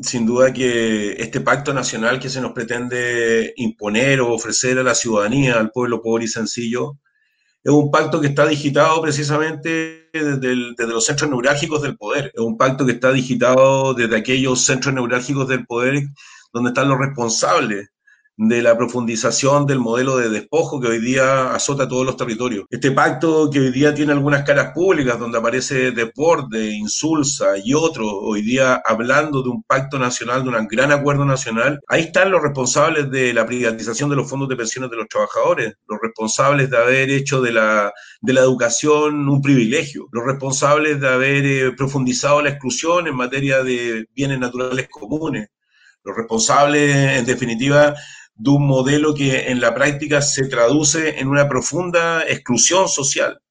sin duda que este pacto nacional que se nos pretende imponer o ofrecer a la ciudadanía, al pueblo pobre y sencillo, es un pacto que está digitado precisamente desde los centros neurálgicos del poder. Es un pacto que está digitado desde aquellos centros neurálgicos del poder donde están los responsables de la profundización del modelo de despojo que hoy día azota todos los territorios. Este pacto que hoy día tiene algunas caras públicas, donde aparece Desbordes, Insulza y otros, hoy día hablando de un pacto nacional, de un gran acuerdo nacional, ahí están los responsables de la privatización de los fondos de pensiones de los trabajadores, los responsables de haber hecho de la educación un privilegio, los responsables de haber profundizado la exclusión en materia de bienes naturales comunes, los responsables, en definitiva, de un modelo que en la práctica se traduce en una profunda exclusión social.